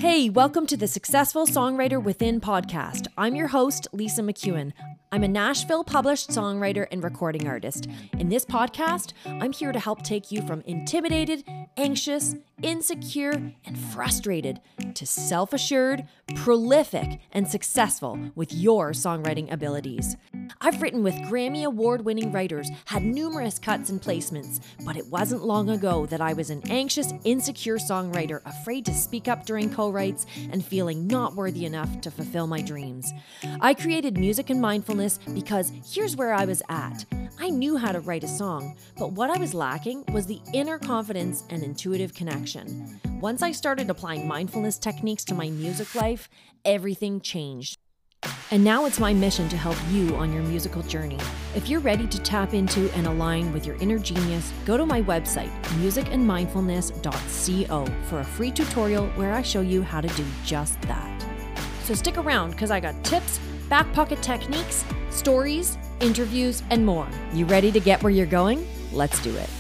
Hey, welcome to the Successful Songwriter Within podcast. I'm your host, Lisa McEwen. I'm a Nashville published songwriter and recording artist. In this podcast, I'm here to help take you from intimidated, anxious, insecure, and frustrated to self-assured, prolific, and successful with your songwriting abilities. I've written with Grammy Award-winning writers, had numerous cuts and placements, but it wasn't long ago that I was an anxious, insecure songwriter, afraid to speak up during co-writes and feeling not worthy enough to fulfill my dreams. I created Music and Mindfulness because here's where I was at. I knew how to write a song, but what I was lacking was the inner confidence and intuitive connection. Once I started applying mindfulness techniques to my music life, everything changed. And now it's my mission to help you on your musical journey. If you're ready to tap into and align with your inner genius, go to my website, musicandmindfulness.co, for a free tutorial where I show you how to do just that. So stick around because I got tips, back pocket techniques, stories, interviews, and more. You ready to get where you're going? Let's do it.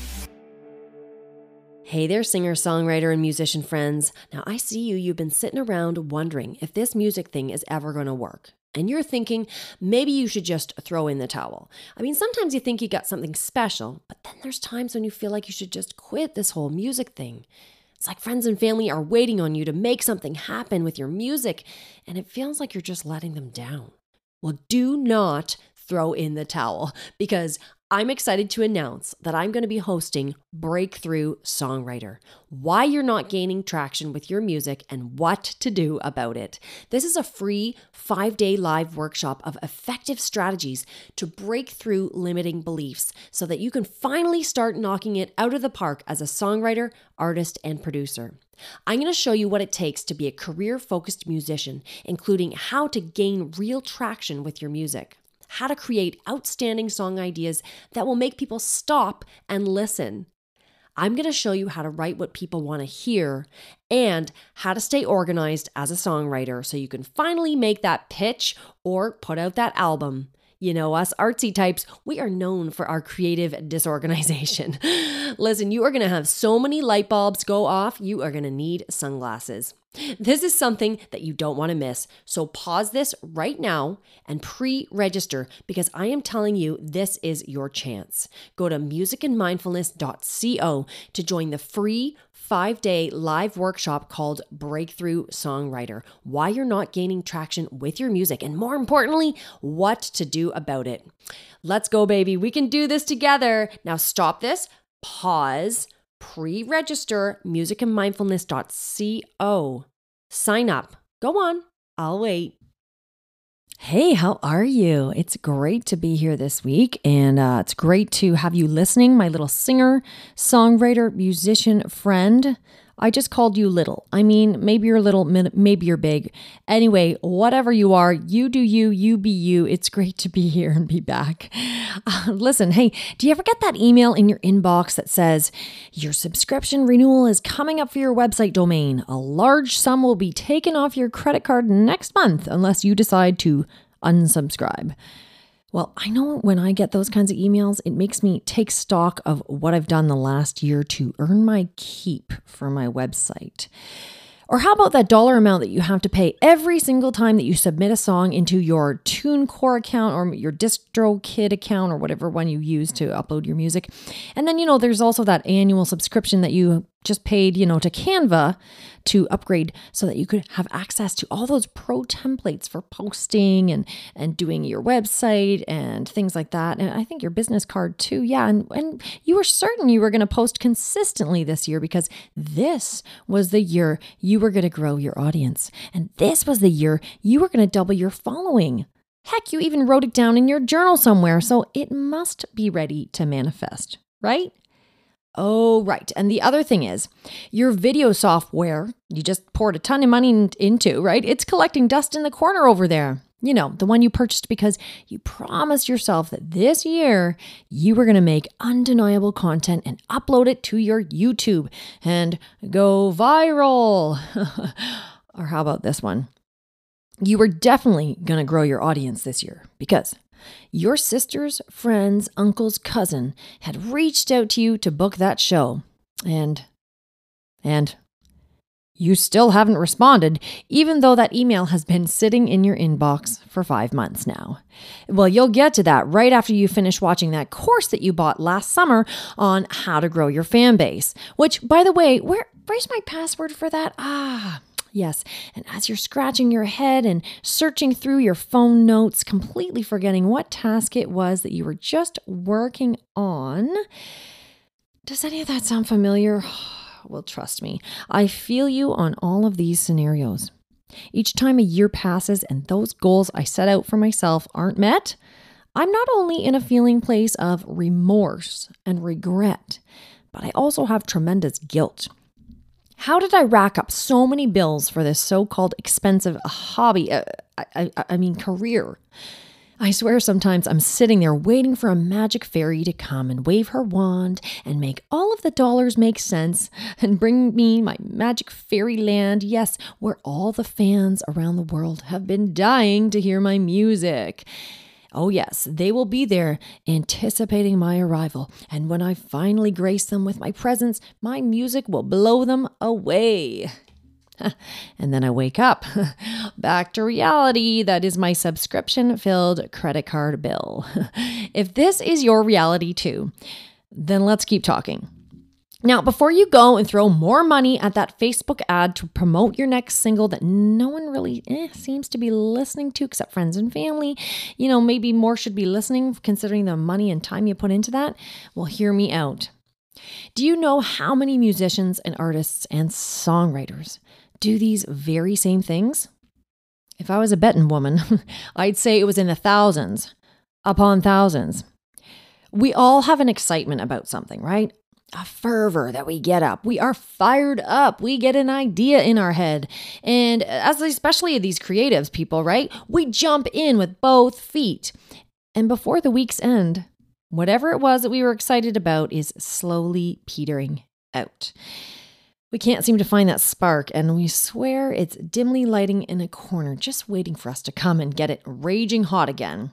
Hey there, singer, songwriter, and musician friends. Now I see you've been sitting around wondering if this music thing is ever going to work. And you're thinking, maybe you should just throw in the towel. I mean, sometimes you think you got something special, but then there's times when you feel like you should just quit this whole music thing. It's like friends and family are waiting on you to make something happen with your music, and it feels like you're just letting them down. Well, do not throw in the towel, because I'm excited to announce that I'm going to be hosting Breakthrough Songwriter, why you're not gaining traction with your music and what to do about it. This is a free 5-day live workshop of effective strategies to break through limiting beliefs so that you can finally start knocking it out of the park as a songwriter, artist, and producer. I'm going to show you what it takes to be a career-focused musician, including how to gain real traction with your music, how to create outstanding song ideas that will make people stop and listen. I'm going to show you how to write what people want to hear and how to stay organized as a songwriter so you can finally make that pitch or put out that album. You know, us artsy types, we are known for our creative disorganization. Listen, you are going to have so many light bulbs go off, you are going to need sunglasses. This is something that you don't want to miss. So pause this right now and pre-register, because I am telling you, this is your chance. Go to musicandmindfulness.co to join the free 5-day live workshop called Breakthrough Songwriter, why you're not gaining traction with your music, and more importantly, what to do about it. Let's go, baby. We can do this together. Now stop this, pause, pre-register, musicandmindfulness.co. Sign up. Go on. I'll wait. Hey, how are you? It's great to be here this week, and it's great to have you listening, my little singer, songwriter, musician friend. I just called you little. I mean, maybe you're little, maybe you're big. Anyway, whatever you are, you do you, you be you. It's great to be here and be back. Listen, hey, do you ever get that email in your inbox that says, your subscription renewal is coming up for your website domain. A large sum will be taken off your credit card next month unless you decide to unsubscribe? Well, I know when I get those kinds of emails, it makes me take stock of what I've done the last year to earn my keep for my website. Or how about that dollar amount that you have to pay every single time that you submit a song into your TuneCore account or your DistroKid account or whatever one you use to upload your music. And then, there's also that annual subscription that you just paid, to Canva to upgrade so that you could have access to all those pro templates for posting and doing your website and things like that. And I think your business card too. Yeah. And you were certain you were going to post consistently this year because this was the year you were going to grow your audience. And this was the year you were going to double your following. Heck, you even wrote it down in your journal somewhere. So it must be ready to manifest, right? Oh, right. And the other thing is, your video software, you just poured a ton of money into, right? It's collecting dust in the corner over there. The one you purchased because you promised yourself that this year you were going to make undeniable content and upload it to your YouTube and go viral. Or how about this one? You were definitely going to grow your audience this year because your sister's friend's uncle's cousin had reached out to you to book that show. And You still haven't responded, even though that email has been sitting in your inbox for 5 months now. Well, you'll get to that right after you finish watching that course that you bought last summer on how to grow your fan base, which, by the way, where's my password for that? Yes. And as you're scratching your head and searching through your phone notes, completely forgetting what task it was that you were just working on, does any of that sound familiar? Well, trust me, I feel you on all of these scenarios. Each time a year passes and those goals I set out for myself aren't met, I'm not only in a feeling place of remorse and regret, but I also have tremendous guilt. How did I rack up so many bills for this so-called expensive hobby, career? I swear sometimes I'm sitting there waiting for a magic fairy to come and wave her wand and make all of the dollars make sense and bring me my magic fairyland, yes, where all the fans around the world have been dying to hear my music. Oh yes, they will be there anticipating my arrival, and when I finally grace them with my presence, my music will blow them away. And then I wake up, back to reality. That is my subscription-filled credit card bill. If this is your reality too, then let's keep talking. Now, before you go and throw more money at that Facebook ad to promote your next single that no one really seems to be listening to except friends and family, maybe more should be listening considering the money and time you put into that, well, hear me out. Do you know how many musicians and artists and songwriters do these very same things? If I was a betting woman, I'd say it was in the thousands upon thousands. We all have an excitement about something, right? A fervor that we get up. We are fired up. We get an idea in our head. And especially these creatives people, right? We jump in with both feet. And before the week's end, whatever it was that we were excited about is slowly petering out. We can't seem to find that spark, and we swear it's dimly lighting in a corner, just waiting for us to come and get it raging hot again.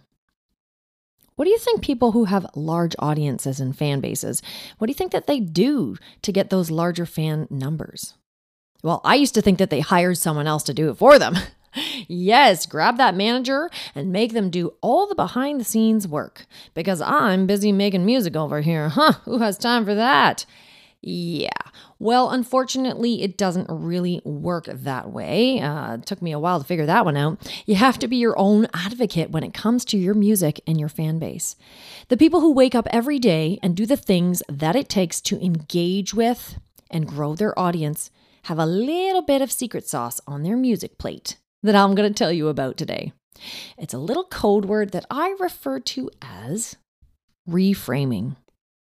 What do you think people who have large audiences and fan bases, what do you think that they do to get those larger fan numbers? Well, I used to think that they hired someone else to do it for them. Yes, grab that manager and make them do all the behind the scenes work because I'm busy making music over here. Who has time for that? Yeah. Well, unfortunately, it doesn't really work that way. It took me a while to figure that one out. You have to be your own advocate when it comes to your music and your fan base. The people who wake up every day and do the things that it takes to engage with and grow their audience have a little bit of secret sauce on their music plate that I'm going to tell you about today. It's a little code word that I refer to as reframing.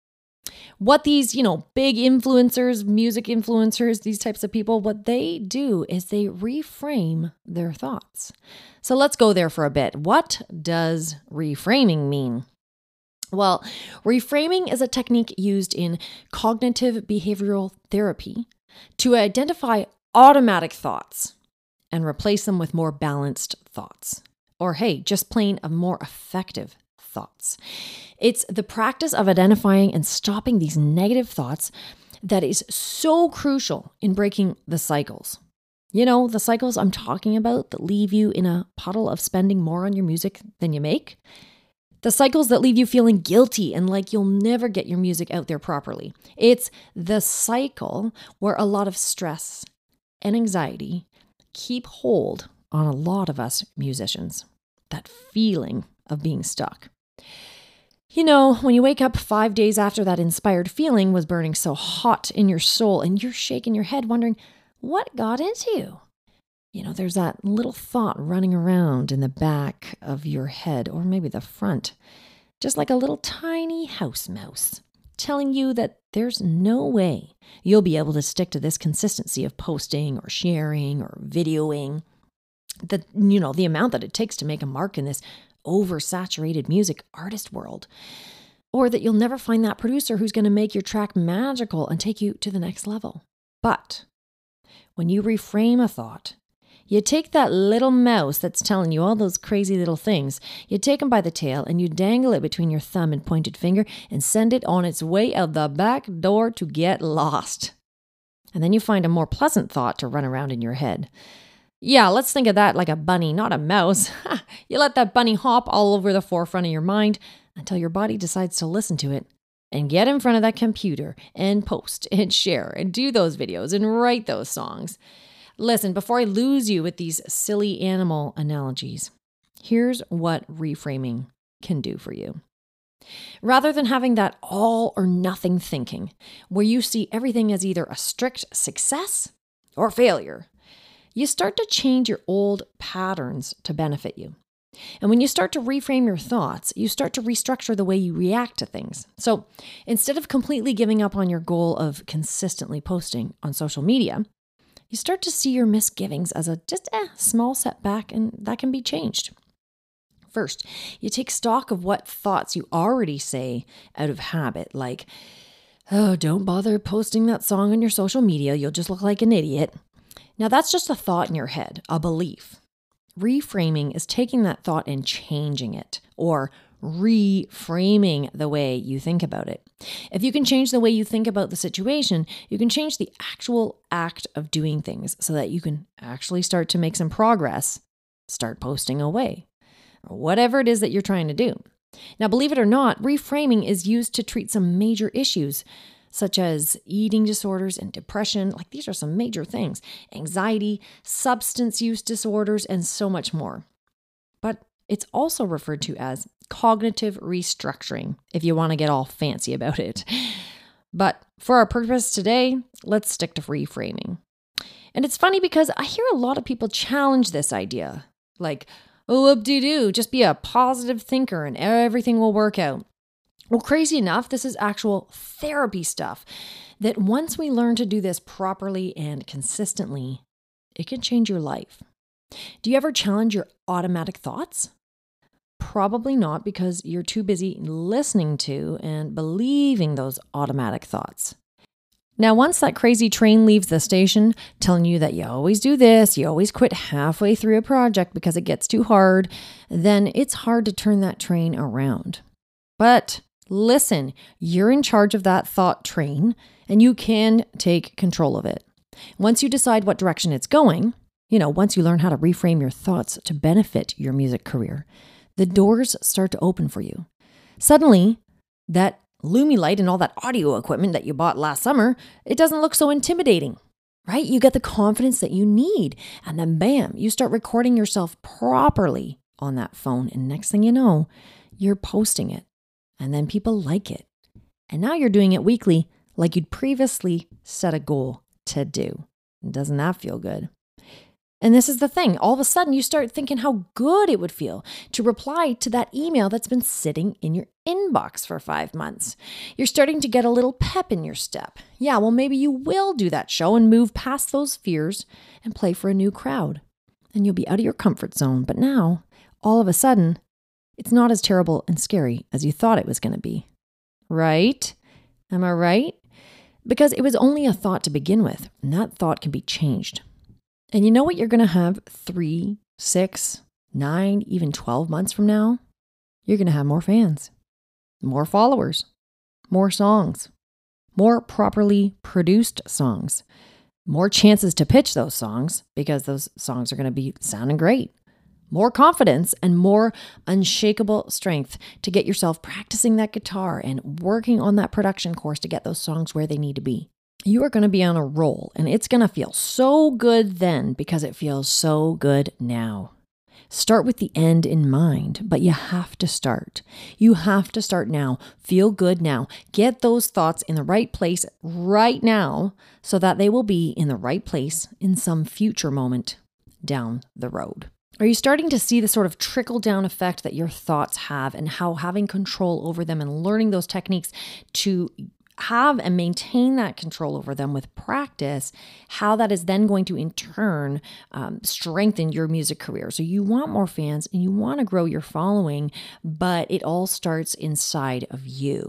What these, big influencers, music influencers, these types of people, what they do is they reframe their thoughts. So let's go there for a bit. What does reframing mean? Well, reframing is a technique used in cognitive behavioral therapy to identify automatic thoughts and replace them with more balanced thoughts. Or hey, just plain a more effective thoughts. It's the practice of identifying and stopping these negative thoughts that is so crucial in breaking the cycles. The cycles I'm talking about that leave you in a puddle of spending more on your music than you make. The cycles that leave you feeling guilty and like you'll never get your music out there properly. It's the cycle where a lot of stress and anxiety keep hold on a lot of us musicians. That feeling of being stuck. When you wake up 5 days after that inspired feeling was burning so hot in your soul and you're shaking your head wondering, what got into you? There's that little thought running around in the back of your head or maybe the front, just like a little tiny house mouse telling you that there's no way you'll be able to stick to this consistency of posting or sharing or videoing. The amount that it takes to make a mark in this oversaturated music artist world, or that you'll never find that producer who's going to make your track magical and take you to the next level. But when you reframe a thought, you take that little mouse that's telling you all those crazy little things, you take him by the tail and you dangle it between your thumb and pointed finger and send it on its way out the back door to get lost. And then you find a more pleasant thought to run around in your head. Yeah, let's think of that like a bunny, not a mouse. You let that bunny hop all over the forefront of your mind until your body decides to listen to it and get in front of that computer and post and share and do those videos and write those songs. Listen, before I lose you with these silly animal analogies, here's what reframing can do for you. Rather than having that all or nothing thinking, where you see everything as either a strict success or failure, you start to change your old patterns to benefit you. And when you start to reframe your thoughts, you start to restructure the way you react to things. So instead of completely giving up on your goal of consistently posting on social media, you start to see your misgivings as just a small setback, and that can be changed. First, you take stock of what thoughts you already say out of habit, like, oh, don't bother posting that song on your social media, you'll just look like an idiot. Now, that's just a thought in your head, a belief. Reframing is taking that thought and changing it, or reframing the way you think about it. If you can change the way you think about the situation, you can change the actual act of doing things so that you can actually start to make some progress, start posting away, or whatever it is that you're trying to do. Now, believe it or not, reframing is used to treat some major issues, such as eating disorders and depression. Like, these are some major things. Anxiety, substance use disorders, and so much more. But it's also referred to as cognitive restructuring, if you want to get all fancy about it. But for our purpose today, let's stick to reframing. And it's funny because I hear a lot of people challenge this idea. Like, oh, whoop-de-doo, just be a positive thinker and everything will work out. Well, crazy enough, this is actual therapy stuff that once we learn to do this properly and consistently, it can change your life. Do you ever challenge your automatic thoughts? Probably not, because you're too busy listening to and believing those automatic thoughts. Now, once that crazy train leaves the station telling you that you always do this, you always quit halfway through a project because it gets too hard, then it's hard to turn that train around. But listen, you're in charge of that thought train and you can take control of it. Once you decide what direction it's going, once you learn how to reframe your thoughts to benefit your music career, the doors start to open for you. Suddenly, that Lumilight and all that audio equipment that you bought last summer, it doesn't look so intimidating, right? You get the confidence that you need, and then bam, you start recording yourself properly on that phone, and next thing you know, you're posting it. And then people like it. And now you're doing it weekly like you'd previously set a goal to do. Doesn't that feel good? And this is the thing. All of a sudden, you start thinking how good it would feel to reply to that email that's been sitting in your inbox for 5 months. You're starting to get a little pep in your step. Yeah, well, maybe you will do that show and move past those fears and play for a new crowd. And you'll be out of your comfort zone. But now, all of a sudden, it's not as terrible and scary as you thought it was going to be. Right? Am I right? Because it was only a thought to begin with, and that thought can be changed. And you know what you're going to have 3, 6, 9, even 12 months from now? You're going to have more fans, more followers, more songs, more properly produced songs, more chances to pitch those songs because those songs are going to be sounding great. More confidence and more unshakable strength to get yourself practicing that guitar and working on that production course to get those songs where they need to be. You are going to be on a roll, and it's going to feel so good then because it feels so good now. Start with the end in mind, but you have to start. You have to start now. Feel good now. Get those thoughts in the right place right now so that they will be in the right place in some future moment down the road. Are you starting to see the sort of trickle-down effect that your thoughts have and how having control over them and learning those techniques to have and maintain that control over them with practice, how that is then going to in turn strengthen your music career? So you want more fans and you want to grow your following, but it all starts inside of you.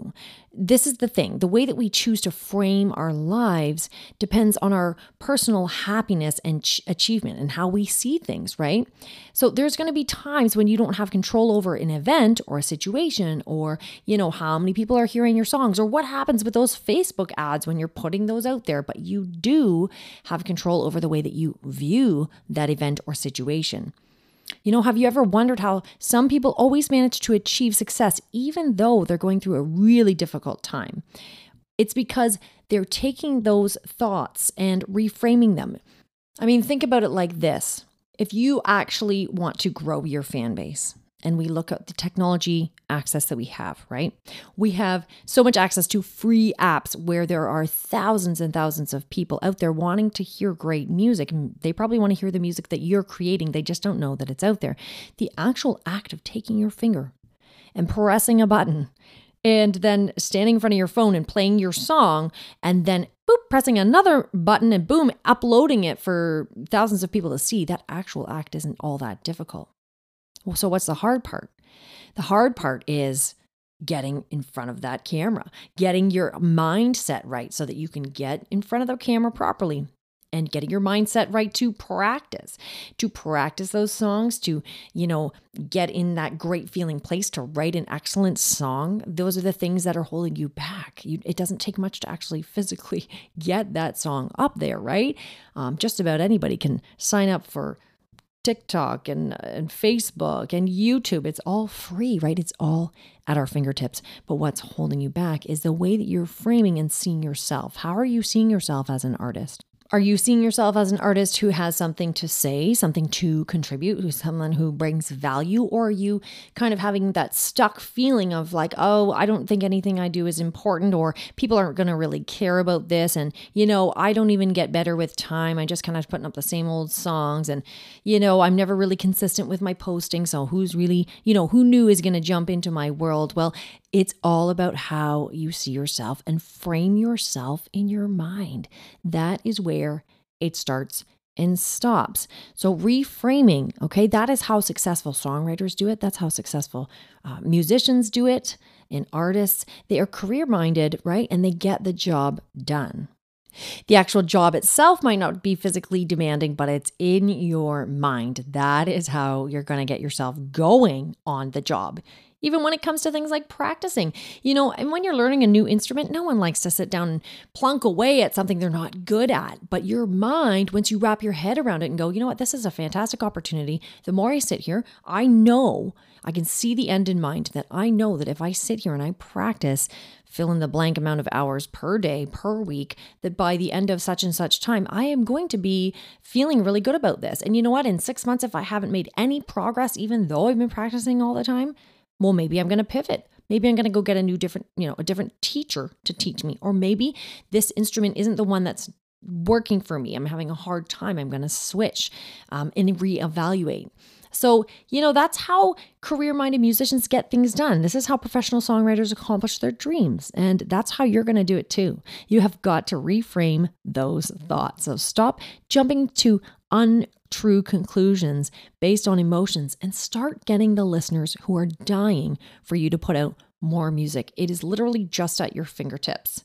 this is the thing. The way that we choose to frame our lives depends on our personal happiness and achievement and how we see things, right? So there's going to be times when you don't have control over an event or a situation, or, how many people are hearing your songs, or what happens with those Facebook ads when you're putting those out there, but you do have control over the way that you view that event or situation. Have you ever wondered how some people always manage to achieve success even though they're going through a really difficult time? It's because they're taking those thoughts and reframing them. I mean, think about it like this. If you actually want to grow your fan base, and we look at the technology access that we have, right? We have so much access to free apps where there are thousands and thousands of people out there wanting to hear great music. They probably want to hear the music that you're creating. They just don't know that it's out there. The actual act of taking your finger and pressing a button and then standing in front of your phone and playing your song and then pressing another button and boom, uploading it for thousands of people to see, that actual act isn't all that difficult. So what's the hard part? The hard part is getting in front of that camera, getting your mindset right so that you can get in front of the camera properly, and getting your mindset right to practice those songs, to, get in that great feeling place to write an excellent song. Those are the things that are holding you back. It doesn't take much to actually physically get that song up there, right? Just about anybody can sign up for TikTok and Facebook and YouTube. It's all free, right? It's all at our fingertips. But what's holding you back is the way that you're framing and seeing yourself. How are you seeing yourself as an artist? Are you seeing yourself as an artist who has something to say, something to contribute, who's someone who brings value? Or are you kind of having that stuck feeling of like, oh, I don't think anything I do is important, or people aren't going to really care about this. And, I don't even get better with time. I just kind of putting up the same old songs. And, I'm never really consistent with my posting. So who's really, who new is going to jump into my world? Well, it's all about how you see yourself and frame yourself in your mind. That is where it starts and stops. So reframing, okay, that is how successful songwriters do it. That's how successful musicians do it, and artists. They are career-minded, right? And they get the job done. The actual job itself might not be physically demanding, but it's in your mind. That is how you're going to get yourself going on the job. Even when it comes to things like practicing, and when you're learning a new instrument, no one likes to sit down and plunk away at something they're not good at. But your mind, once you wrap your head around it and go, you know what, this is a fantastic opportunity. The more I sit here, I know I can see the end in mind, that I know that if I sit here and I practice, fill in the blank amount of hours per day, per week, that by the end of such and such time, I am going to be feeling really good about this. And you know what, in 6 months, if I haven't made any progress, even though I've been practicing all the time, well, maybe I'm going to pivot. Maybe I'm going to go get a different teacher to teach me. Or maybe this instrument isn't the one that's working for me. I'm having a hard time. I'm going to switch and reevaluate. So, that's how career-minded musicians get things done. This is how professional songwriters accomplish their dreams. And that's how you're going to do it too. You have got to reframe those thoughts. So stop jumping to untrue conclusions based on emotions and start getting the listeners who are dying for you to put out more music. It is literally just at your fingertips.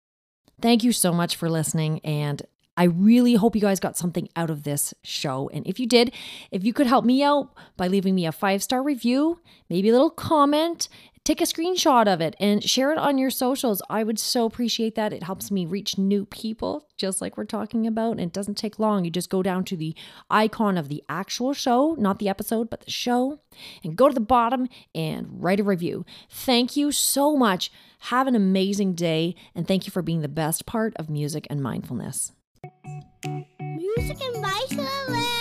Thank you so much for listening, and I really hope you guys got something out of this show. And if you did, if you could help me out by leaving me a 5-star review, maybe a little comment, take a screenshot of it and share it on your socials. I would so appreciate that. It helps me reach new people, just like we're talking about. And it doesn't take long. You just go down to the icon of the actual show, not the episode, but the show, and go to the bottom and write a review. Thank you so much. Have an amazing day. And thank you for being the best part of Music and Mindfulness. Music and Mindfulness.